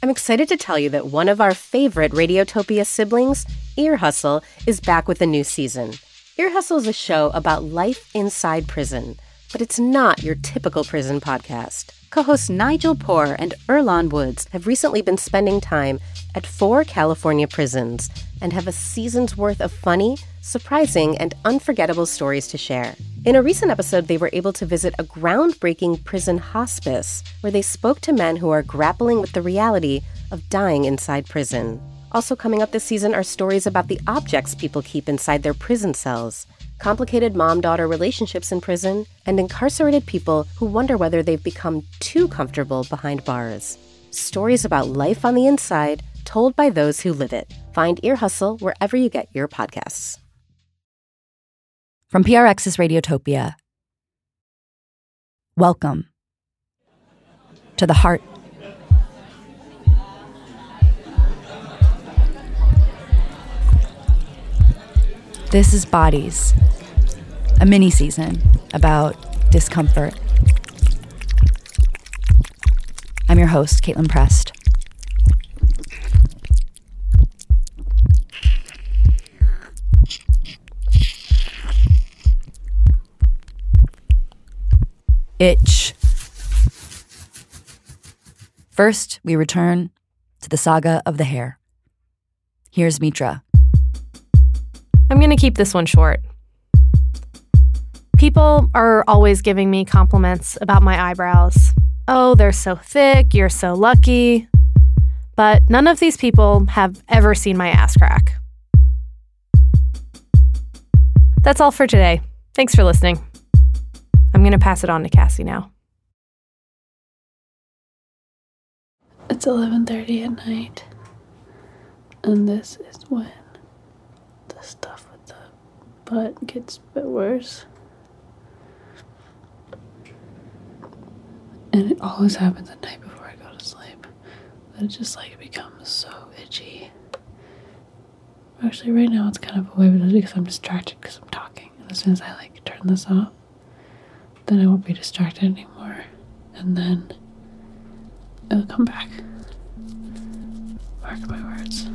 I'm excited to tell you that one of our favorite Radiotopia siblings, Ear Hustle, is back with a new season. Ear Hustle is a show about life inside prison, but it's not your typical prison podcast. Co-hosts Nigel Poor and Earlonne Woods have recently been spending time at 4 California prisons and have a season's worth of funny, surprising, and unforgettable stories to share. In a recent episode, they were able to visit a groundbreaking prison hospice where they spoke to men who are grappling with the reality of dying inside prison. Also coming up this season are stories about the objects people keep inside their prison cells, complicated mom-daughter relationships in prison, and incarcerated people who wonder whether they've become too comfortable behind bars. Stories about life on the inside, told by those who live it. Find Ear Hustle wherever you get your podcasts. From PRX's Radiotopia, welcome to the heart. This is Bodies, a mini-season about discomfort. I'm your host, Caitlin Prest. Itch. First, we return to the saga of the hair. Here's Mitra. I'm going to keep this one short. People are always giving me compliments about my eyebrows. Oh, they're so thick, you're so lucky. But none of these people have ever seen my ass crack. That's all for today. Thanks for listening. I'm going to pass it on to Cassie now. It's 11:30 at night, and this is when the stuff with the butt gets a bit worse. And it always happens at night before I go to sleep. That it just it becomes so itchy. Actually, right now it's kind of a way because I'm distracted because I'm talking. And as soon as I turn this off, then I won't be distracted anymore. And then it'll come back. Mark my words.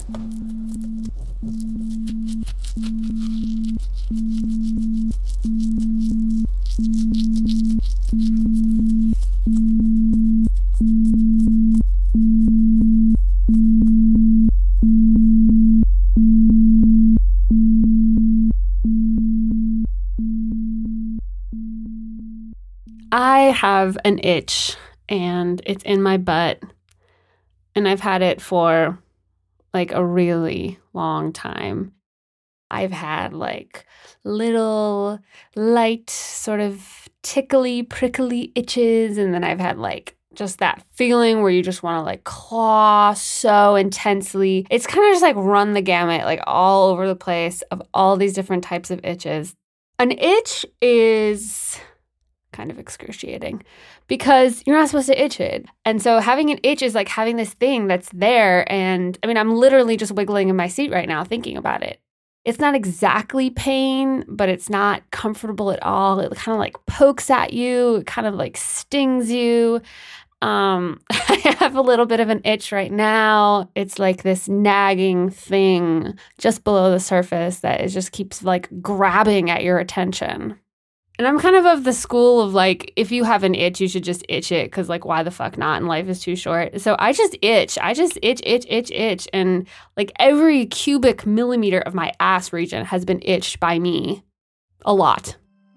I have an itch, and it's in my butt, and I've had it for a really long time. I've had little light sort of tickly, prickly itches, and then I've had just that feeling where you just want to claw so intensely. It's kind of just run the gamut, all over the place of all these different types of itches. An itch is kind of excruciating because you're not supposed to itch it. And so having an itch is having this thing that's there. And I mean, I'm literally just wiggling in my seat right now thinking about it. It's not exactly pain, but it's not comfortable at all. It kind of pokes at you. It kind of stings you. I have a little bit of an itch right now. It's this nagging thing just below the surface that it just keeps grabbing at your attention. And I'm kind of the school of if you have an itch, you should just itch it because why the fuck not? And life is too short. So I just itch. I just itch. And every cubic millimeter of my ass region has been itched by me a lot.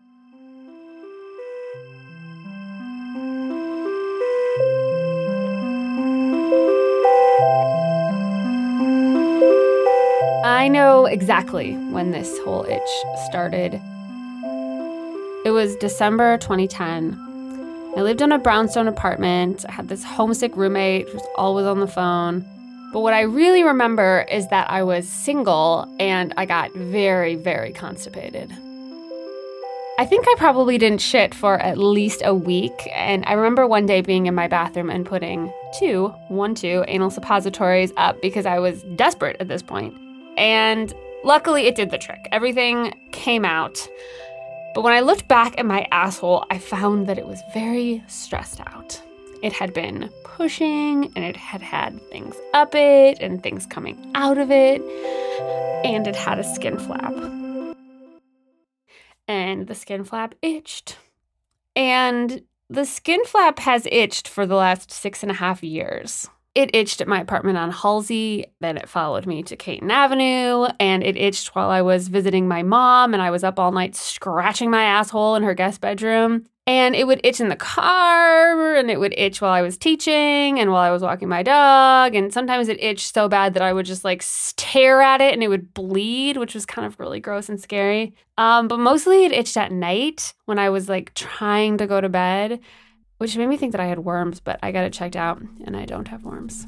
I know exactly when this whole itch started. It was December 2010. I lived in a brownstone apartment. I had this homesick roommate who was always on the phone. But what I really remember is that I was single and I got very, very constipated. I think I probably didn't shit for at least a week. And I remember one day being in my bathroom and putting two anal suppositories up because I was desperate at this point. And luckily it did the trick. Everything came out. But when I looked back at my asshole, I found that it was very stressed out. It had been pushing, and it had had things up it and things coming out of it, and it had a skin flap. And the skin flap itched. And the skin flap has itched for the last 6.5 years. It itched at my apartment on Halsey, then it followed me to Caton Avenue, and it itched while I was visiting my mom, and I was up all night scratching my asshole in her guest bedroom. And it would itch in the car, and it would itch while I was teaching and while I was walking my dog. And sometimes it itched so bad that I would just like stare at it and it would bleed, which was kind of really gross and scary. But mostly it itched at night when I was like trying to go to bed, which made me think that I had worms, but I got it checked out and I don't have worms.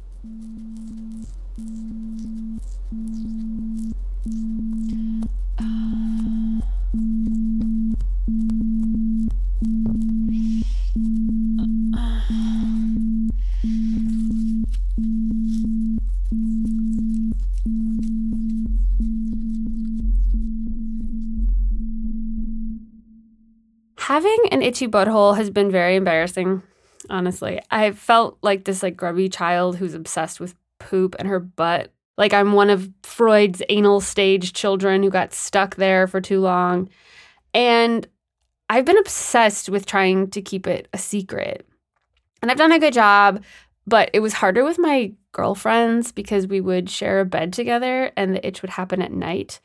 Having an itchy butthole has been very embarrassing, honestly. I felt like this like grubby child who's obsessed with poop and her butt. Like I'm one of Freud's anal stage children who got stuck there for too long. And I've been obsessed with trying to keep it a secret. And I've done a good job, but it was harder with my girlfriends because we would share a bed together and the itch would happen at night.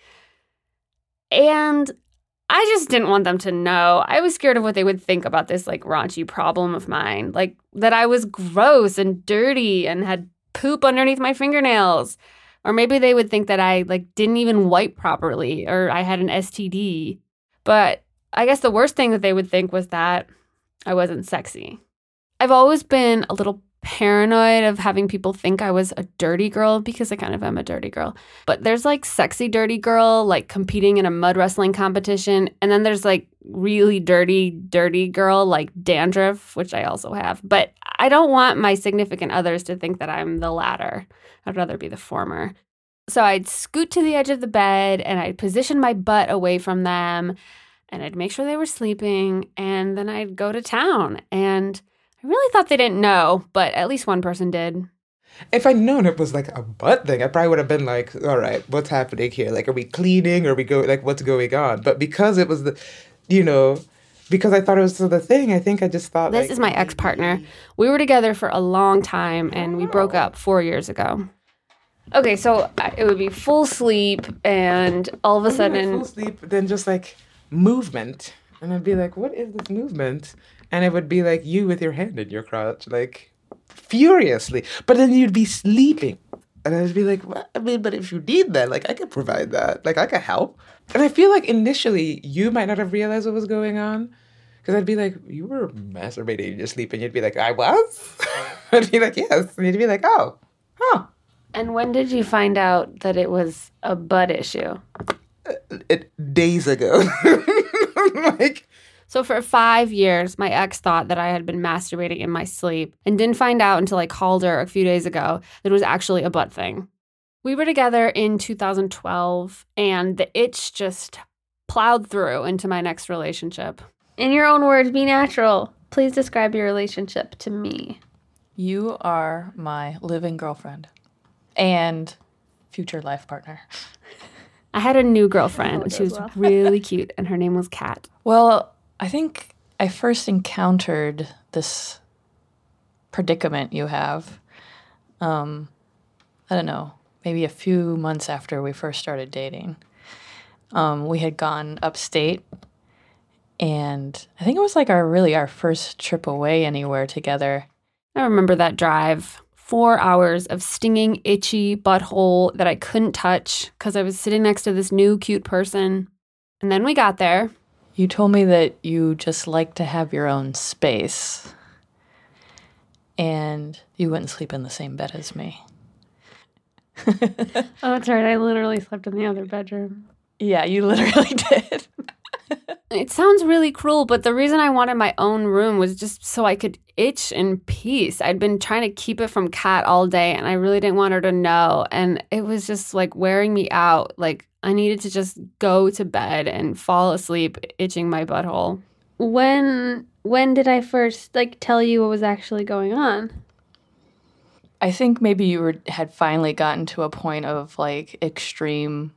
And I just didn't want them to know. I was scared of what they would think about this like raunchy problem of mine, like that I was gross and dirty and had poop underneath my fingernails. Or maybe they would think that I like didn't even wipe properly or I had an STD. But I guess the worst thing that they would think was that I wasn't sexy. I've always been a little paranoid of having people think I was a dirty girl because I kind of am a dirty girl. But there's like sexy dirty girl, like competing in a mud wrestling competition. And then there's like really dirty girl, like dandruff, which I also have. But I don't want my significant others to think that I'm the latter. I'd rather be the former. So I'd scoot to the edge of the bed and I'd position my butt away from them and I'd make sure they were sleeping. And then I'd go to town. And I really thought they didn't know, but at least one person did. If I'd known it was like a butt thing, I probably would have been like, all right, what's happening here? Like, are we cleaning? Or what's going on? But because it was because I thought it was the thing, I think I just thought This is my ex-partner. We were together for a long time and we broke up 4 years ago. Okay, so it would be full sleep and all of a sudden... Full sleep, then just like movement. And I'd be like, what is this movement? And it would be like you with your hand in your crotch, like furiously. But then you'd be sleeping. And I'd be like, what? I mean, but if you need that, like I could provide that. Like I could help. And I feel like initially you might not have realized what was going on. Because I'd be like, you were masturbating in your sleep. And you'd be like, I was? I'd be like, yes. And you'd be like, oh, huh. And when did you find out that it was a butt issue? Days ago. So for 5 years, my ex thought that I had been masturbating in my sleep and didn't find out until I called her a few days ago that it was actually a butt thing. We were together in 2012, and the itch just plowed through into my next relationship. In your own words, be natural. Please describe your relationship to me. You are my living girlfriend and future life partner. I had a new girlfriend, and she was really cute, and her name was Kat. Well, I think I first encountered this predicament you have, I don't know, maybe a few months after we first started dating. We had gone upstate, and I think it was like our first trip away anywhere together. I remember that drive. 4 hours of stinging, itchy butthole that I couldn't touch because I was sitting next to this new cute person. And then we got there. You told me that you just like to have your own space. And you wouldn't sleep in the same bed as me. Oh, that's right. I literally slept in the other bedroom. Yeah, you literally did. It sounds really cruel, but the reason I wanted my own room was just so I could itch in peace. I'd been trying to keep it from Kat all day, and I really didn't want her to know. And it was just like wearing me out. Like I needed to just go to bed and fall asleep itching my butthole. When when did I first tell you what was actually going on? I think maybe you had finally gotten to a point of extreme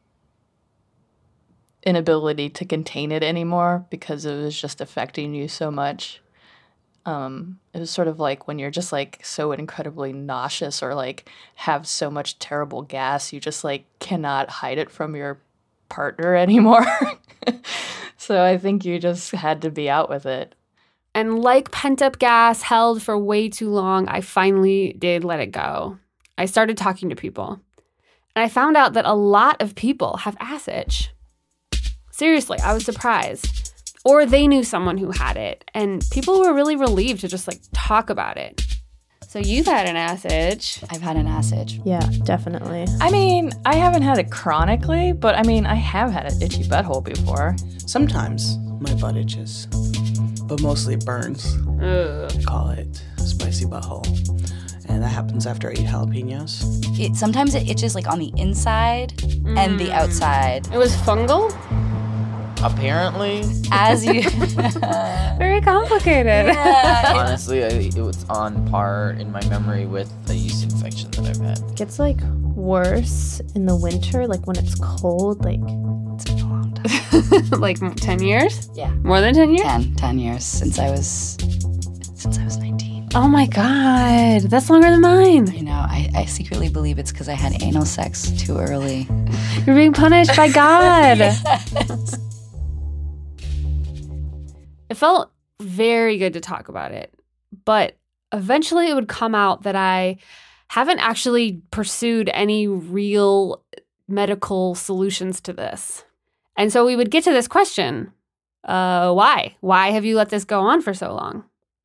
inability to contain it anymore because it was just affecting you so much. It was sort of like when you're just so incredibly nauseous or have so much terrible gas, you just cannot hide it from your partner anymore. So I think you just had to be out with it. And like pent-up gas held for way too long, I finally did let it go. I started talking to people. And I found out that a lot of people have ass itch. Seriously, I was surprised. Or they knew someone who had it. And people were really relieved to just talk about it. So you've had an ass itch. I've had an ass itch. Yeah, definitely. I mean, I haven't had it chronically, but I mean, I have had an itchy butthole before. Sometimes my butt itches, but mostly it burns. Ugh. I call it spicy butthole. And that happens after I eat jalapenos. Sometimes it itches on the inside and the outside. It was fungal? Apparently. As you... Very complicated. Yeah. Honestly, it was on par in my memory with a yeast infection that I've had. It gets worse in the winter, when it's cold, It's been a long time. 10 years? Yeah. More than 10 years? 10 years since I was 19. Oh my God, that's longer than mine. You know, I secretly believe it's because I had anal sex too early. You're being punished by God. Yes. It felt very good to talk about it, but eventually it would come out that I haven't actually pursued any real medical solutions to this. And so we would get to this question, why? Why have you let this go on for so long?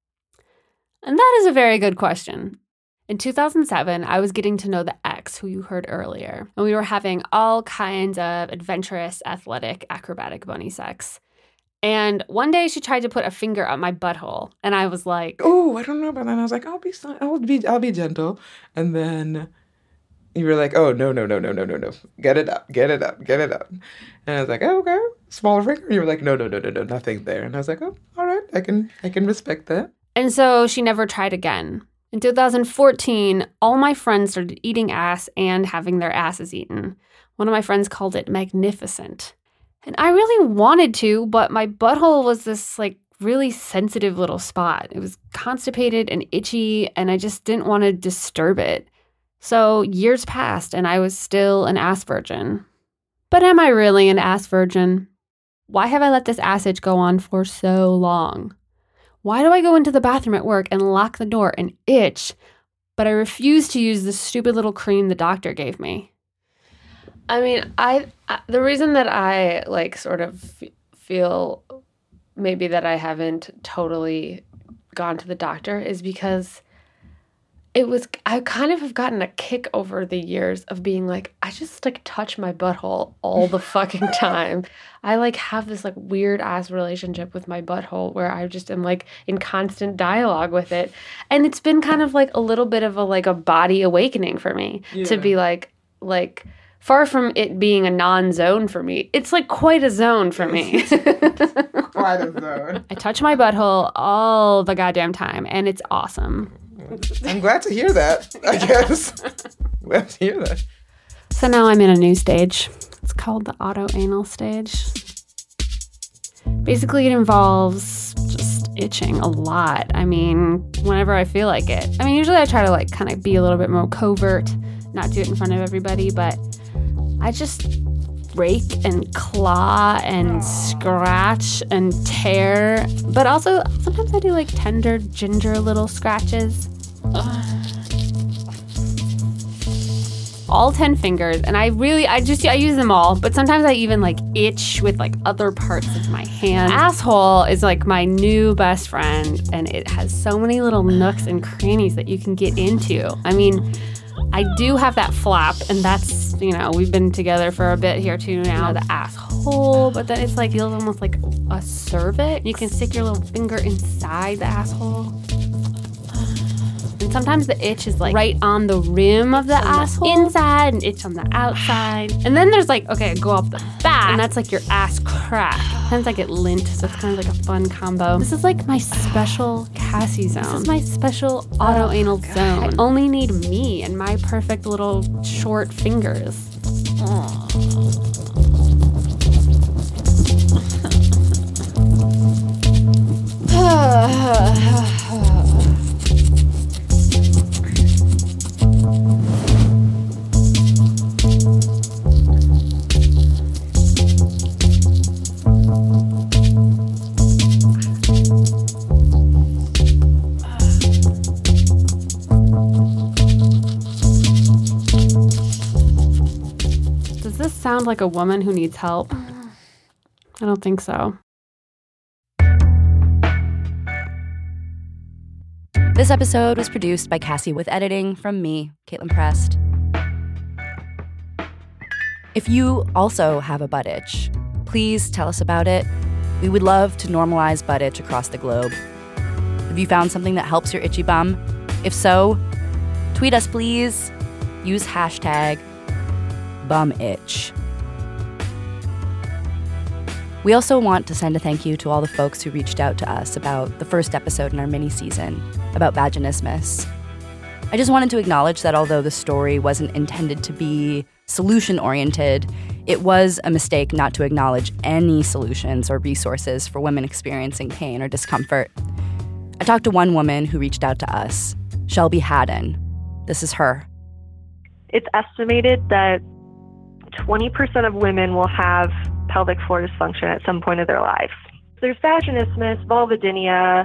And that is a very good question. In 2007, I was getting to know the ex who you heard earlier, and we were having all kinds of adventurous, athletic, acrobatic bunny sex. And one day she tried to put a finger up my butthole, and I was like, Oh, I don't know about that. And I was like, I'll be gentle. And then you were like, oh, no. Get it up. And I was like, oh, okay. Smaller finger. And you were like, no, nothing there. And I was like, oh, all right. I can respect that. And so she never tried again. In 2014, all my friends started eating ass and having their asses eaten. One of my friends called it magnificent. And I really wanted to, but my butthole was this really sensitive little spot. It was constipated and itchy, and I just didn't want to disturb it. So years passed, and I was still an ass virgin. But am I really an ass virgin? Why have I let this ass itch go on for so long? Why do I go into the bathroom at work and lock the door and itch, but I refuse to use the stupid little cream the doctor gave me? I mean, the reason that I sort of feel maybe that I haven't totally gone to the doctor is because I kind of have gotten a kick over the years of being I just touch my butthole all the fucking time. I have this weird ass relationship with my butthole where I just am in constant dialogue with it. And it's been kind of a little bit of a body awakening for me to be far from it being a non-zone for me, it's quite a zone for me. Quite a zone. I touch my butthole all the goddamn time, and it's awesome. I'm glad to hear that, I guess. Glad to hear that. So now I'm in a new stage. It's called the autoanal stage. Basically, it involves just itching a lot. I mean, whenever I feel like it. I mean, usually I try to kind of be a little bit more covert, not do it in front of everybody, but I just rake and claw and scratch and tear. But also, sometimes I do tender ginger little scratches. All 10 fingers, and I use them all, but sometimes I even itch with other parts of my hand. Asshole is my new best friend, and it has so many little nooks and crannies that you can get into. I mean, I do have that flap, and that's, we've been together for a bit here too now, the asshole, but then it's feels almost like a cervix. You can stick your little finger inside the asshole. And sometimes the itch is like right on the rim of the asshole inside and itch on the outside. And then there's like, okay, go up the back, and that's like your ass crack. Sometimes I get lint, so it's kind of like a fun combo. This is like my special Cassie zone. This is my special auto-anal zone. I only need me and my perfect little short fingers. Does this sound like a woman who needs help? I don't think so. This episode was produced by Cassie with editing from me, Caitlin Prest. If you also have a butt itch, please tell us about it. We would love to normalize butt itch across the globe. Have you found something that helps your itchy bum? If so, tweet us please. Use hashtag #BumItch. We also want to send a thank you to all the folks who reached out to us about the first episode in our mini-season about vaginismus. I just wanted to acknowledge that although the story wasn't intended to be solution-oriented, it was a mistake not to acknowledge any solutions or resources for women experiencing pain or discomfort. I talked to one woman who reached out to us, Shelby Haddon. This is her. It's estimated that 20% of women will have pelvic floor dysfunction at some point of their lives. There's vaginismus, vulvodynia,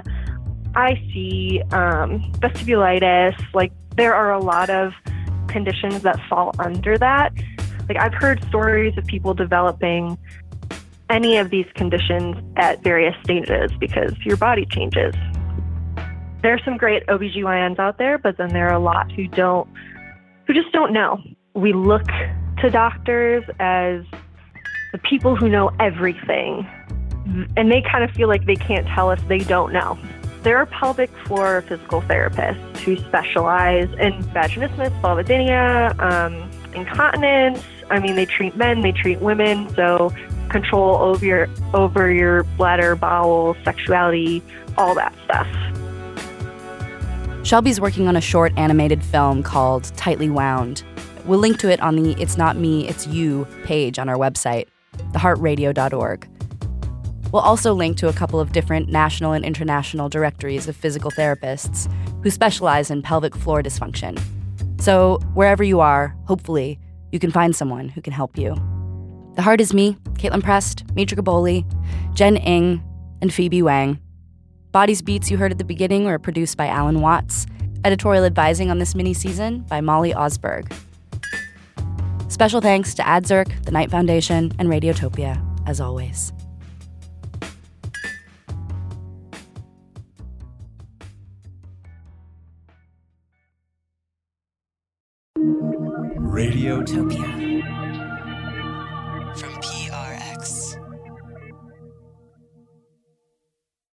IC, vestibulitis. Like, there are a lot of conditions that fall under that. Like, I've heard stories of people developing any of these conditions at various stages because your body changes. There are some great OBGYNs out there, but then there are a lot who just don't know. We look to doctors as the people who know everything, and they kind of feel like they can't tell us they don't know. There are pelvic floor physical therapists who specialize in vaginismus, vulvodynia, incontinence. I mean, they treat men, they treat women, so control over your bladder, bowel, sexuality, all that stuff. Shelby's working on a short animated film called Tightly Wound. We'll link to it on the It's Not Me, It's You page on our website, theheartradio.org. We'll also link to a couple of different national and international directories of physical therapists who specialize in pelvic floor dysfunction. So wherever you are, hopefully, you can find someone who can help you. The Heart is me, Caitlin Prest, Mitra Gaboli, Jen Ng, and Phoebe Wang. Bodies Beats you heard at the beginning were produced by Alan Watts. Editorial advising on this mini-season by Molly Osberg. Special thanks to AdZerk, the Knight Foundation, and Radiotopia, as always. Radiotopia.